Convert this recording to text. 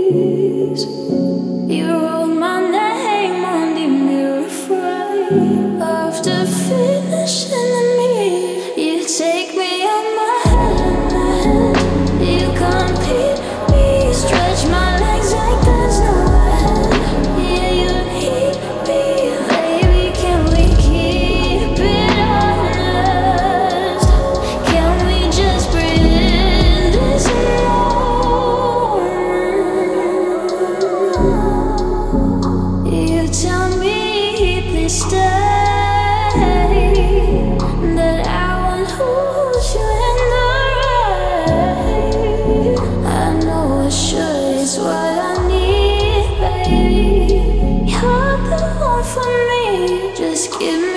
breeze. You wrote my name on the mirror frame. After finishing the meal, you take me on my head. You compete me, stretch my legs like there's no end. Yeah, you need me, baby. Can we keep it honest? Can we just breathe in this moment? You tell me, please stay, that I won't hold you in the rain. I know it sure is what I need, baby. You're the one for me, just give me